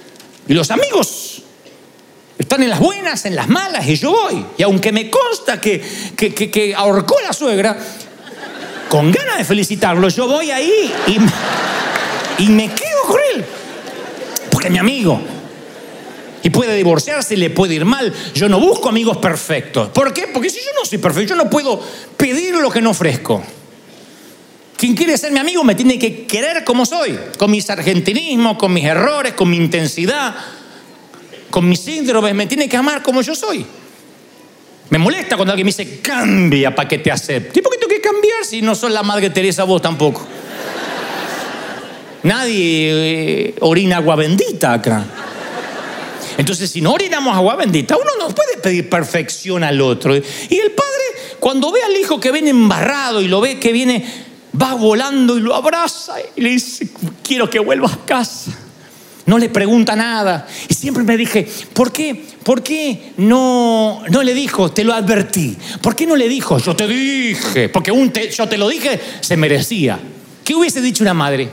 Y los amigos están en las buenas, en las malas, y yo voy. Y aunque me consta que ahorcó a la suegra, con ganas de felicitarlo, yo voy ahí y me quedo con él. Porque es mi amigo. Y puede divorciarse, le puede ir mal. Yo no busco amigos perfectos. ¿Por qué? Porque si yo no soy perfecto, yo no puedo pedir lo que no ofrezco. Quien quiere ser mi amigo me tiene que querer como soy, con mis argentinismos, con mis errores, con mi intensidad, con mis síndromes. Me tiene que amar como yo soy. Me molesta cuando alguien me dice cambia para que te acepte. ¿Y por qué tengo que cambiar si no sos la Madre Teresa vos tampoco? Nadie orina agua bendita acá. Entonces, si no orinamos agua bendita, uno no puede pedir perfección al otro. Y el padre, cuando ve al hijo que viene embarrado y lo ve que viene, va volando y lo abraza y le dice, quiero que vuelvas a casa. No le pregunta nada. Y siempre me dije, ¿por qué no le dijo, te lo advertí? ¿Por qué no le dijo, yo te dije? Porque yo te lo dije, se merecía. ¿Qué hubiese dicho una madre?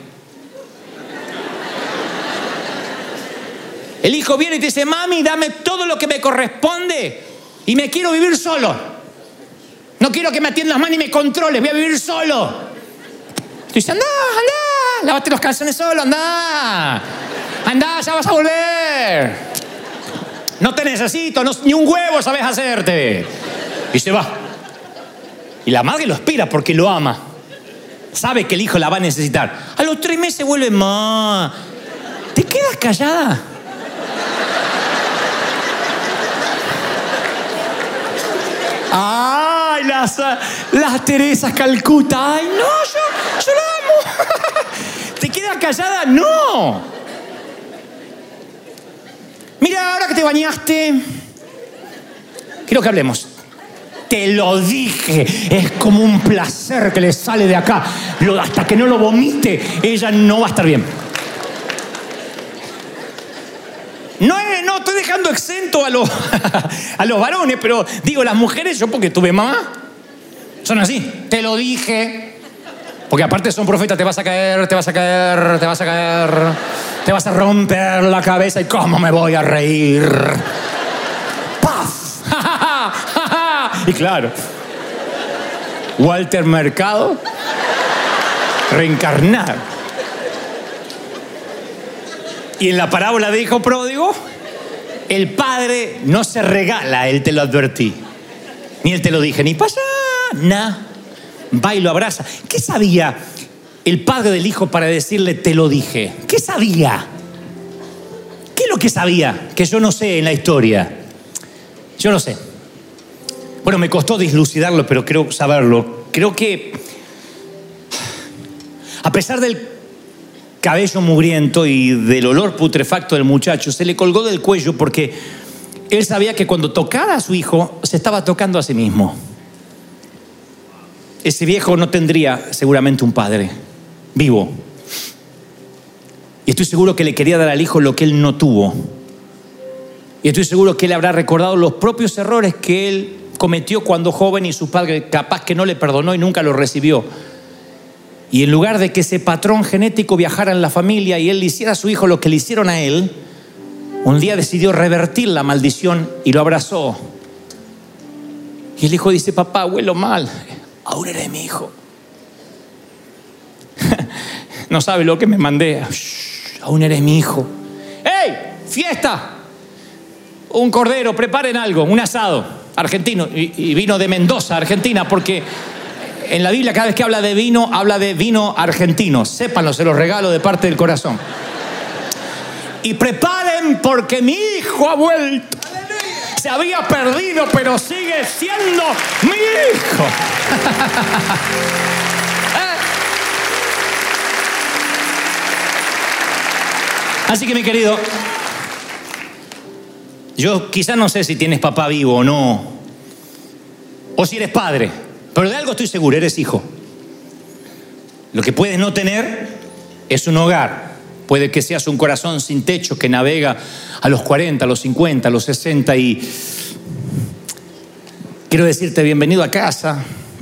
El hijo viene y te dice, mami, dame todo lo que me corresponde y me quiero vivir solo. No quiero que me atiendas más ni me controles, voy a vivir solo. Tú dices, anda, lávate los calzones solo, anda, ya vas a volver. No te necesito, ni un huevo sabes hacerte. Y se va. Y la madre lo espera porque lo ama. Sabe que el hijo la va a necesitar. A los 3 meses vuelve, ma, ¿te quedas callada? Ay, las Teresas Calcuta. Ay, no, yo la amo. ¿Te quedas callada? No. Mira, ahora que te bañaste, quiero que hablemos. Te lo dije, es como un placer que le sale de acá. Hasta que no lo vomite, ella no va a estar bien. No estoy dejando exento a los varones, pero digo, las mujeres, yo porque tuve mamá, son así. Te lo dije. Porque aparte son profetas, te vas a caer, te vas a romper la cabeza. ¿Y cómo me voy a reír? ¡Paf! Y claro, Walter Mercado, reencarnado. Y en la parábola de hijo pródigo, el padre no se regala, él te lo advertí. Ni él te lo dije, ni pasa nada. Va y lo abraza. ¿Qué sabía el padre del hijo para decirle te lo dije? ¿Qué sabía? ¿Qué es lo que sabía? Que yo no sé en la historia. Yo no sé. Bueno, me costó dislucidarlo, pero creo saberlo. Creo que a pesar del cabello mugriento y del olor putrefacto del muchacho, se le colgó del cuello porque él sabía que cuando tocara a su hijo se estaba tocando a sí mismo. Ese viejo no tendría seguramente un padre vivo. Y estoy seguro que le quería dar al hijo lo que él no tuvo. Y estoy seguro que él habrá recordado los propios errores que él cometió cuando joven y su padre capaz que no le perdonó y nunca lo recibió. Y en lugar de que ese patrón genético viajara en la familia y él le hiciera a su hijo lo que le hicieron a él, un día decidió revertir la maldición y lo abrazó. Y el hijo dice, papá, huelo mal. Aún eres mi hijo. No sabe lo que me mandé. Aún eres mi hijo. ¡Ey! ¡Fiesta! Un cordero, preparen algo, un asado argentino. Y vino de Mendoza, Argentina, porque en la Biblia cada vez que habla de vino argentino. Sépanlo, se los regalo de parte del corazón. Y preparen porque mi hijo ha vuelto. Se había perdido, pero sigue siendo mi hijo. Así que, mi querido, yo quizás no sé si tienes papá vivo o no, o si eres padre, pero de algo estoy seguro, eres hijo. Lo que puedes no tener es un hogar. Puede que seas un corazón sin techo que navega a los 40, a los 50, a los 60 y quiero decirte bienvenido a casa.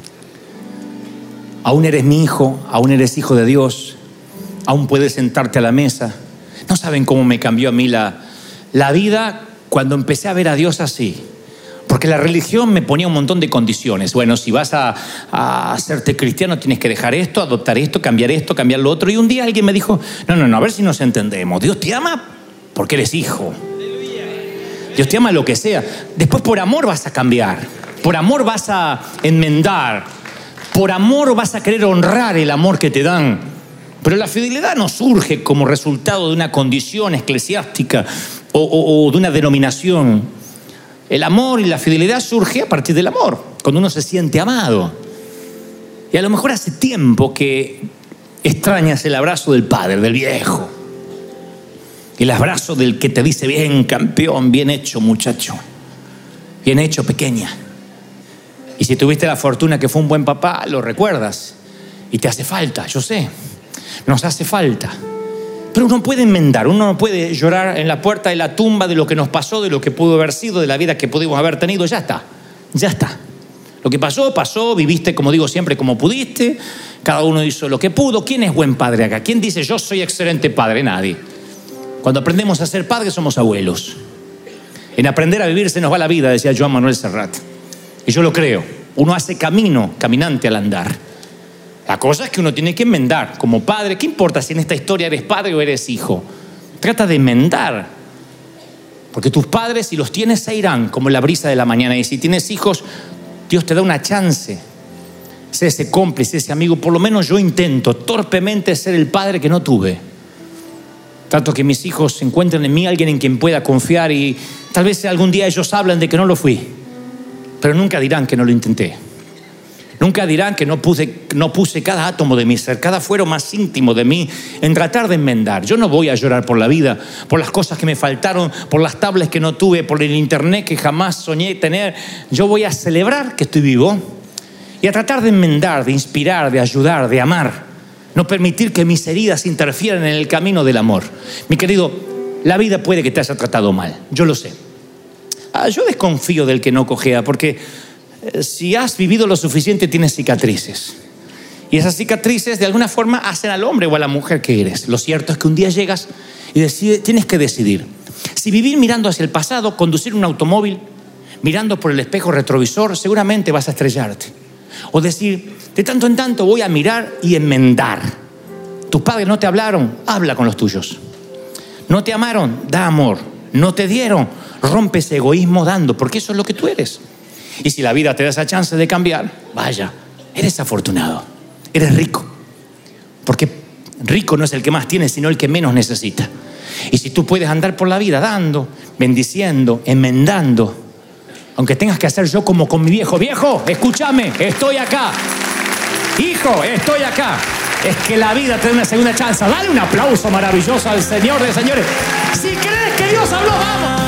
Aún eres mi hijo, aún eres hijo de Dios, aún puedes sentarte a la mesa. No saben cómo me cambió a mí la la vida cuando empecé a ver a Dios así. Porque la religión me ponía un montón de condiciones. Bueno, si vas a hacerte cristiano tienes que dejar esto, adoptar esto, cambiar lo otro. Y un día alguien me dijo, no, a ver si nos entendemos. Dios te ama porque eres hijo. Dios te ama lo que sea. Después por amor vas a cambiar. Por amor vas a enmendar. Por amor vas a querer honrar el amor que te dan. Pero la fidelidad no surge como resultado de una condición eclesiástica o de una denominación. El amor y la fidelidad surge a partir del amor, cuando uno se siente amado. Y a lo mejor hace tiempo que extrañas el abrazo del padre, del viejo. El abrazo del que te dice, bien campeón, bien hecho muchacho, bien hecho pequeña. Y si tuviste la fortuna que fue un buen papá, lo recuerdas. Y te hace falta, yo sé, nos hace falta. Pero uno puede enmendar, uno no puede llorar en la puerta de la tumba de lo que nos pasó, de lo que pudo haber sido, de la vida que pudimos haber tenido. Ya está. Lo que pasó, viviste, como digo siempre, como pudiste. Cada uno hizo lo que pudo. ¿Quién es buen padre acá? ¿Quién dice yo soy excelente padre? Nadie. Cuando aprendemos a ser padres somos abuelos. En aprender a vivir se nos va la vida, decía Joan Manuel Serrat. Y yo lo creo. Uno hace caminante al andar. La cosa es que uno tiene que enmendar. Como padre, ¿qué importa si en esta historia eres padre o eres hijo? Trata de enmendar. Porque tus padres, si los tienes, se irán como la brisa de la mañana. Y si tienes hijos, Dios te da una chance. Sé ese cómplice, ese amigo. Por lo menos yo intento torpemente ser el padre que no tuve. Trato que mis hijos encuentren en mí alguien en quien pueda confiar. Y tal vez algún día ellos hablan de que no lo fui. Pero nunca dirán que no lo intenté. Nunca dirán que no puse cada átomo de mi ser, cada fuero más íntimo de mí en tratar de enmendar. Yo no voy a llorar por la vida, por las cosas que me faltaron, por las tablets que no tuve, por el internet que jamás soñé tener. Yo voy a celebrar que estoy vivo y a tratar de enmendar, de inspirar, de ayudar, de amar. No permitir que mis heridas interfieran en el camino del amor. Mi querido, la vida puede que te haya tratado mal, yo lo sé. Yo desconfío del que no cojea, porque si has vivido lo suficiente, tienes cicatrices. Y esas cicatrices de alguna forma hacen al hombre o a la mujer que eres. Lo cierto es que un día llegas y tienes que decidir. Si vivir mirando hacia el pasado, conducir un automóvil, mirando por el espejo retrovisor, seguramente vas a estrellarte. O decir, de tanto en tanto voy a mirar y enmendar. Tus padres no te hablaron, habla con los tuyos. No te amaron, da amor. No te dieron, rompe ese egoísmo dando, porque eso es lo que tú eres. Y si la vida te da esa chance de cambiar, vaya, eres afortunado, eres rico. Porque rico no es el que más tiene, sino el que menos necesita. Y si tú puedes andar por la vida dando, bendiciendo, enmendando, aunque tengas que hacer yo como con mi viejo. Viejo, escúchame, estoy acá. Hijo, estoy acá. Es que la vida te da una segunda chance. Dale un aplauso maravilloso al Señor de señores. Si crees que Dios habló, vamos.